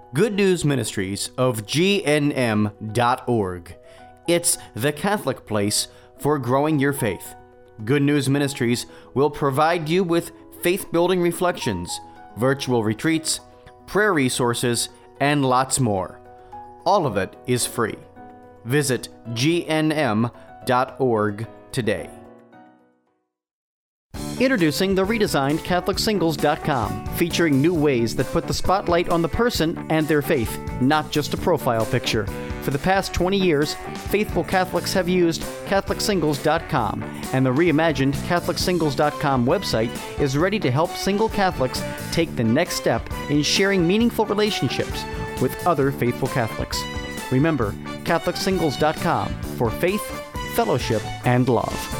Good News Ministries of GNM.org. It's the Catholic place for growing your faith. Good News Ministries will provide you with faith-building reflections, virtual retreats, prayer resources, and lots more. All of it is free. Visit GNM.org today. Introducing the redesigned CatholicSingles.com, featuring new ways that put the spotlight on the person and their faith, not just a profile picture. For the past 20 years, faithful Catholics have used CatholicSingles.com, and the reimagined CatholicSingles.com website is ready to help single Catholics take the next step in sharing meaningful relationships with other faithful Catholics. Remember, CatholicSingles.com for faith, fellowship, and love.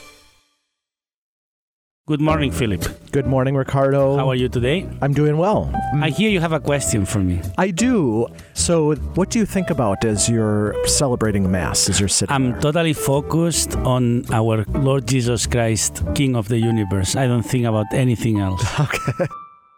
Good morning, Philip. Good morning, Ricardo. How are you today? I'm doing well. I hear you have a question for me. I do. So what do you think about as you're celebrating Mass, as you're sitting I'm there? totally focused on our Lord Jesus Christ, King of the universe. I don't think about anything else. Okay.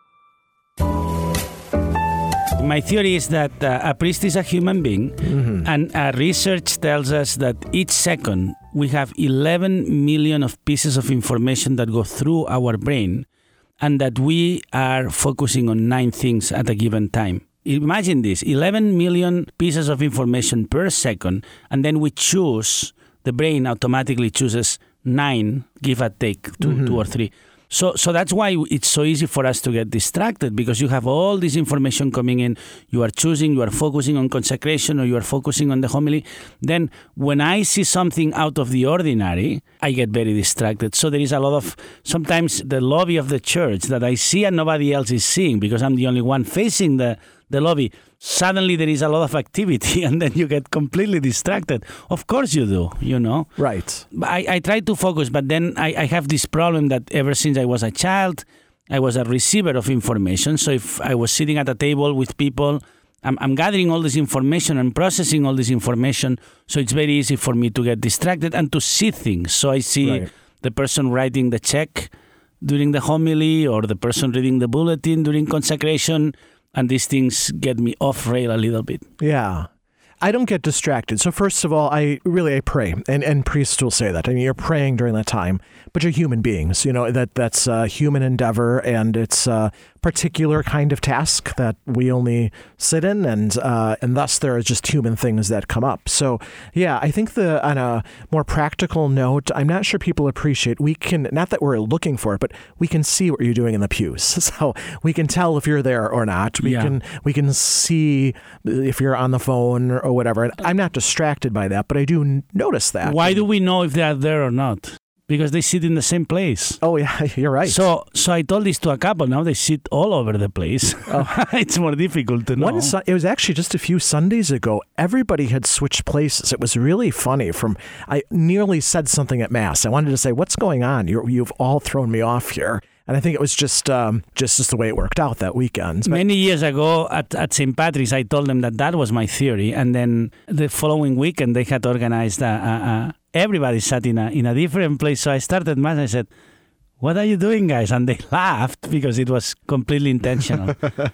My theory is that a priest is a human being, and research tells us that each second we have 11 million of pieces of information that go through our brain, and that we are focusing on 9 things at a given time. Imagine this, 11 million pieces of information per second, and then we choose, the brain automatically chooses 9, give or take, 2 or 3. So that's why it's so easy for us to get distracted, because you have all this information coming in. You are choosing, you are focusing on consecration, or you are focusing on the homily. Then when I see something out of the ordinary, I get very distracted. So there is a lot of, sometimes the lobby of the church that I see and nobody else is seeing, because I'm the only one facing the lobby. Suddenly there is a lot of activity, and then you get completely distracted. Of course you do, you know. Right. I try to focus, but then I have this problem that ever since I was a child, I was a receiver of information. So if I was sitting at a table with people, I'm gathering all this information and processing all this information. So it's very easy for me to get distracted and to see things. So I see the person writing the check during the homily, or the person reading the bulletin during consecration, and these things get me off rail a little bit. Yeah. I don't get distracted. So first of all, I pray, and priests will say that. I mean, you're praying during that time, but you're human beings. You know, that's a human endeavor, and it's a particular kind of task that we only sit in, and thus there are just human things that come up. So yeah, I think on a more practical note, I'm not sure people appreciate, we can, not that we're looking for it, but we can see what you're doing in the pews. So we can tell if you're there or not. We can see if you're on the phone or whatever. And I'm not distracted by that, but I do notice that. Why do we know if they are there or not? Because they sit in the same place. Oh, yeah, you're right. So I told this to a couple. Now they sit all over the place. Oh. It's more difficult to know. It was actually just a few Sundays ago. Everybody had switched places. It was really funny. I nearly said something at Mass. I wanted to say, what's going on? You've all thrown me off here. And I think it was just the way it worked out that weekend. But many years ago at St. Patrick's, I told them that was my theory. And then the following weekend, they had organized everybody sat in a different place. So I started Mass and I said, "What are you doing, guys?" And they laughed because it was completely intentional.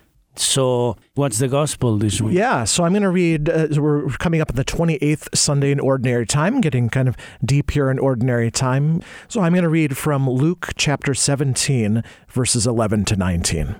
So what's the gospel this week? Yeah, so I'm going to read, we're coming up at the 28th Sunday in Ordinary Time, getting kind of deep here in Ordinary Time. So I'm going to read from Luke chapter 17, verses 11 to 19.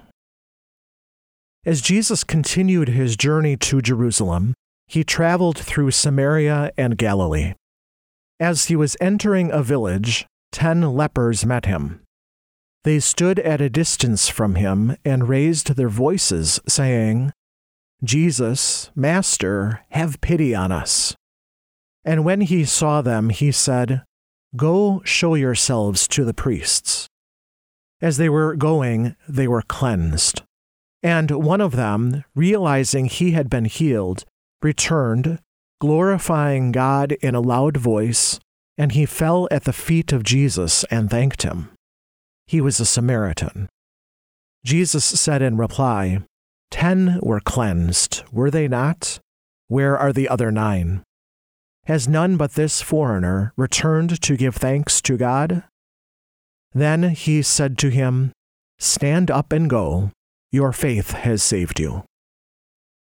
As Jesus continued his journey to Jerusalem, he traveled through Samaria and Galilee. As he was entering a village, 10 lepers met him. They stood at a distance from him and raised their voices, saying, "Jesus, Master, have pity on us." And when he saw them, he said, "Go show yourselves to the priests." As they were going, they were cleansed. And one of them, realizing he had been healed, returned, glorifying God in a loud voice, and he fell at the feet of Jesus and thanked him. He was a Samaritan. Jesus said in reply, 10 were cleansed, were they not? Where are the other 9? Has none but this foreigner returned to give thanks to God? Then he said to him, "Stand up and go. Your faith has saved you."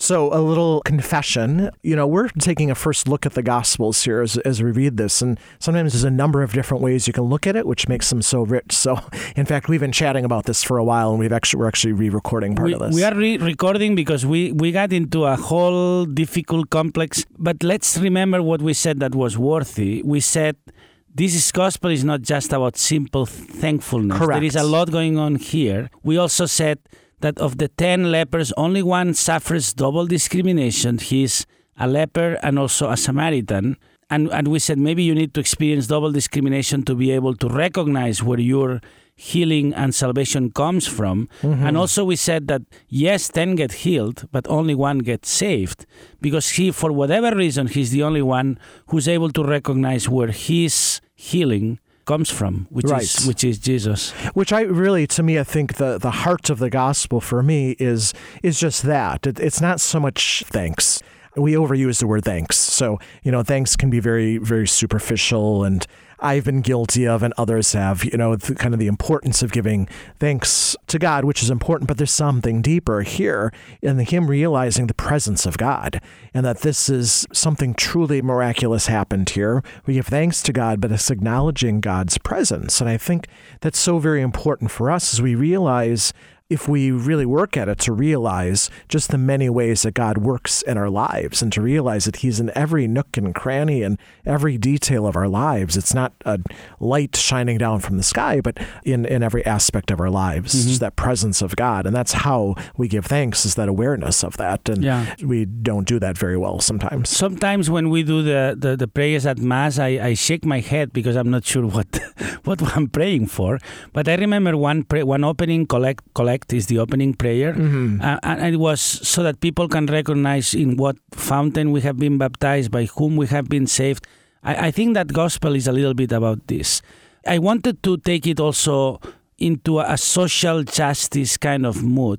So a little confession, we're taking a first look at the Gospels here as we read this, and sometimes there's a number of different ways you can look at it, which makes them so rich. So, in fact, we've been chatting about this for a while, and we're actually re-recording part of this. We are re-recording because we got into a whole difficult complex, but let's remember what we said that was worthy. We said this gospel is not just about simple thankfulness. Correct. There is a lot going on here. We also said that of the 10 lepers, only one suffers double discrimination. He's a leper and also a Samaritan. And we said maybe you need to experience double discrimination to be able to recognize where your healing and salvation comes from. Mm-hmm. And also we said that, yes, 10 get healed, but only one gets saved. Because he, for whatever reason, he's the only one who's able to recognize where his healing comes from, which is Jesus. Which I think the heart of the gospel for me is just that. It's not so much thanks. We overuse the word thanks. So, thanks can be very, very superficial, and I've been guilty of, and others have, kind of the importance of giving thanks to God, which is important, but there's something deeper here in him realizing the presence of God, and that this is something truly miraculous happened here. We give thanks to God, but it's acknowledging God's presence. And I think that's so very important for us as we realize, if we really work at it, to realize just the many ways that God works in our lives, and to realize that he's in every nook and cranny and every detail of our lives. It's not a light shining down from the sky, but in every aspect of our lives. Mm-hmm. It's that presence of God. And that's how we give thanks, is that awareness of that. And we don't do that very well sometimes. Sometimes when we do the prayers at Mass, I shake my head because I'm not sure what I'm praying for. But I remember one opening collect is the opening prayer. Mm-hmm. And it was so that people can recognize in what fountain we have been baptized, by whom we have been saved. I think that gospel is a little bit about this. I wanted to take it also into a social justice kind of mood.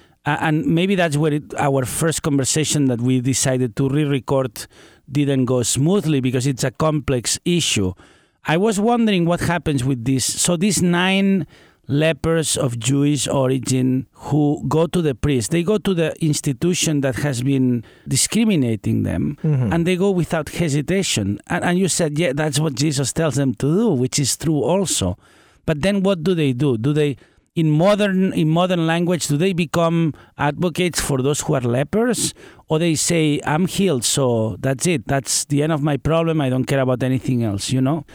And maybe that's where our first conversation that we decided to re-record didn't go smoothly, because it's a complex issue. I was wondering what happens with this. So these 9 lepers of Jewish origin who go to the priest, they go to the institution that has been discriminating them, mm-hmm. and they go without hesitation. And you said, that's what Jesus tells them to do, which is true also. But then what do they do? Do they, in modern language, do they become advocates for those who are lepers? Or they say, I'm healed, so that's it. That's the end of my problem. I don't care about anything else,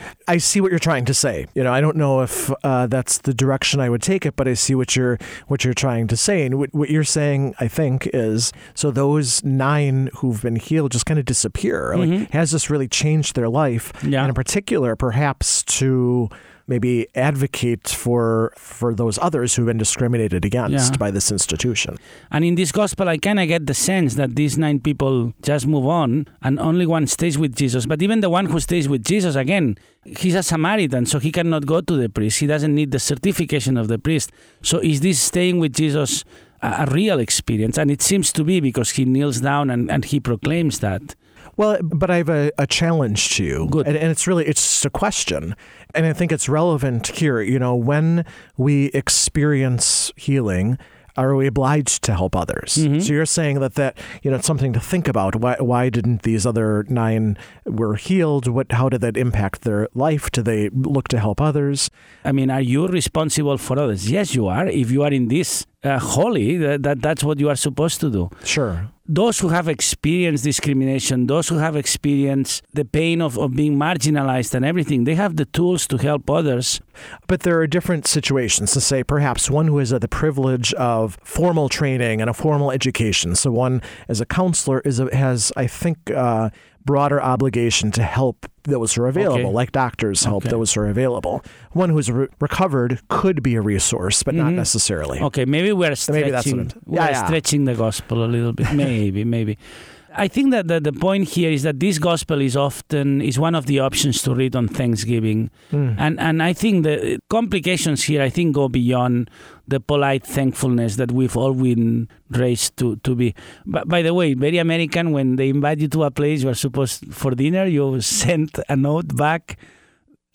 I see what you're trying to say. I don't know if that's the direction I would take it, but I see what you're trying to say. And what you're saying, I think, is, so those 9 who've been healed just kind of disappear. Mm-hmm. Like, has this really changed their life? Yeah. And in particular, perhaps to maybe advocate for those others who've been discriminated against by this institution. And in this gospel, I kind of get the sense that these 9 people just move on, and only one stays with Jesus. But even the one who stays with Jesus, again, he's a Samaritan, so he cannot go to the priest. He doesn't need the certification of the priest. So is this staying with Jesus a real experience? And it seems to be, because he kneels down and he proclaims that. Well, but I have a challenge to you. Good. And it's just a question. And I think it's relevant here. When we experience healing, are we obliged to help others? Mm-hmm. So you're saying that it's something to think about. Why didn't these other 9 were healed? How did that impact their life? Do they look to help others? I mean, are you responsible for others? Yes, you are. If you are in this holy, that's what you are supposed to do. Sure. Those who have experienced discrimination, those who have experienced the pain of being marginalized and everything, they have the tools to help others. But there are different situations. To say, perhaps one who has the privilege of formal training and a formal education. So one, as a counselor, has, I think, broader obligation to help those who are available, like doctors help those who are available. One who's recovered could be a resource, but not necessarily. Okay, maybe we're stretching, stretching the gospel a little bit. Maybe. I think that the point here is that this gospel is one of the options to read on Thanksgiving. And I think the complications here, I think, go beyond the polite thankfulness that we've all been raised to be. But by the way, very American, when they invite you to a place you are supposed for dinner, you send a note back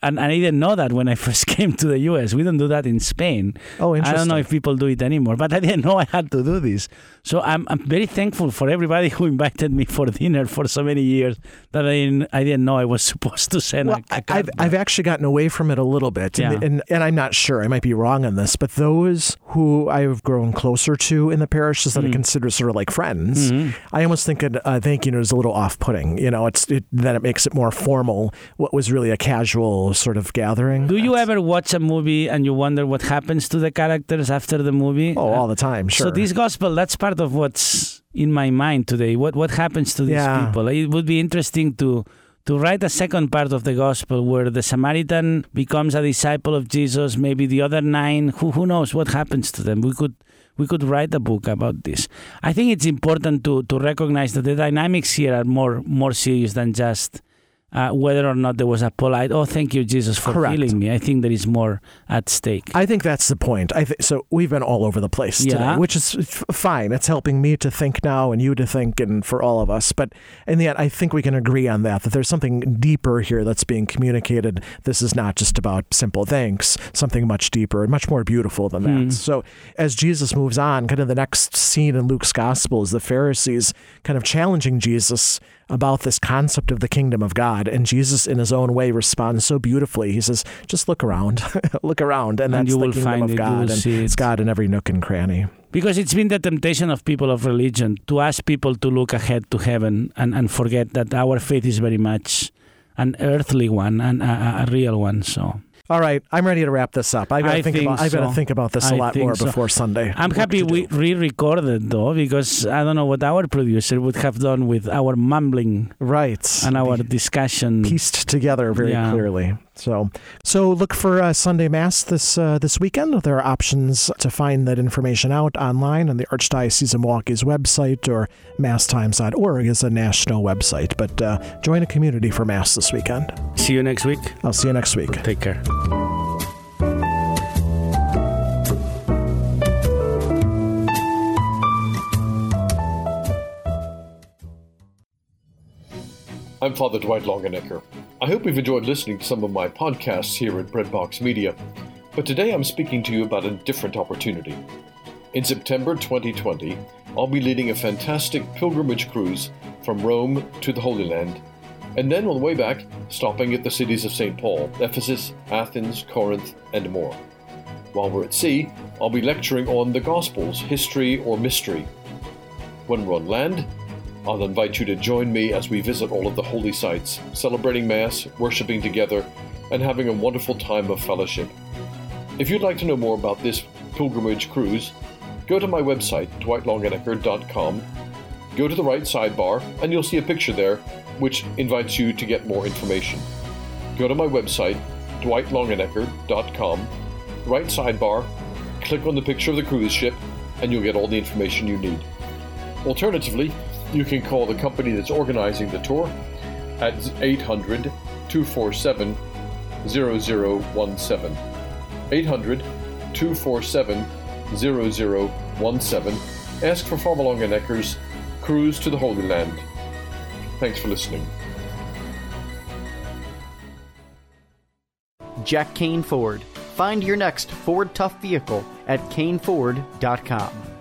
And I didn't know that when I first came to the U.S. We don't do that in Spain. Oh, interesting. I don't know if people do it anymore, but I didn't know I had to do this. So I'm very thankful for everybody who invited me for dinner for so many years that I didn't know I was supposed to send a card. I've actually gotten away from it a little bit, and I'm not sure. I might be wrong on this, but those who I've grown closer to in the parishes that I consider sort of like friends, I almost think a thank you note is a little off-putting. That it makes it more formal. What was really a casual sort of gathering. Do you ever watch a movie and you wonder what happens to the characters after the movie? Oh, all the time, sure. So this gospel, that's part of what's in my mind today. What happens to these people? It would be interesting to write a second part of the gospel where the Samaritan becomes a disciple of Jesus, maybe the other 9, who knows what happens to them. We could write a book about this. I think it's important to recognize that the dynamics here are more serious than just whether or not there was a polite, oh, thank you, Jesus, for healing me. I think there is more at stake. I think that's the point. So we've been all over the place today, which is fine. It's helping me to think now and you to think, and for all of us. But in the end, I think we can agree on that there's something deeper here that's being communicated. This is not just about simple thanks, something much deeper and much more beautiful than that. So as Jesus moves on, kind of the next scene in Luke's gospel is the Pharisees kind of challenging Jesus about this concept of the kingdom of God. And Jesus, in his own way, responds so beautifully. He says, just look around, look around, and that's the kingdom of God. And it's God in every nook and cranny. Because it's been the temptation of people of religion to ask people to look ahead to heaven and forget that our faith is very much an earthly one and a real one. So. All right, I'm ready to wrap this up. I've got to think about this a lot more before Sunday. I'm happy we re-recorded, though, because I don't know what our producer would have done with our mumbling and our discussion. Pieced together very clearly. So look for Sunday Mass this weekend. There are options to find that information out online on the Archdiocese of Milwaukee's website, or masstimes.org is a national website. But join a community for Mass this weekend. See you next week. I'll see you next week. Take care. I'm Father Dwight Longenecker. I hope you've enjoyed listening to some of my podcasts here at Breadbox Media, but today I'm speaking to you about a different opportunity. In September 2020, I'll be leading a fantastic pilgrimage cruise from Rome to the Holy Land, and then on the way back, stopping at the cities of St. Paul, Ephesus, Athens, Corinth, and more. While we're at sea, I'll be lecturing on the Gospels, history or mystery. When we're on land, I'll invite you to join me as we visit all of the holy sites, celebrating Mass, worshiping together, and having a wonderful time of fellowship. If you'd like to know more about this pilgrimage cruise, go to my website, dwightlongenecker.com, go to the right sidebar, and you'll see a picture there which invites you to get more information. Go to my website, dwightlongenecker.com, right sidebar, click on the picture of the cruise ship, and you'll get all the information you need. Alternatively, you can call the company that's organizing the tour at 800-247-0017. 800-247-0017. Ask for Father Longenecker's Cruise to the Holy Land. Thanks for listening. Jack Kane Ford. Find your next Ford Tough vehicle at kaneford.com.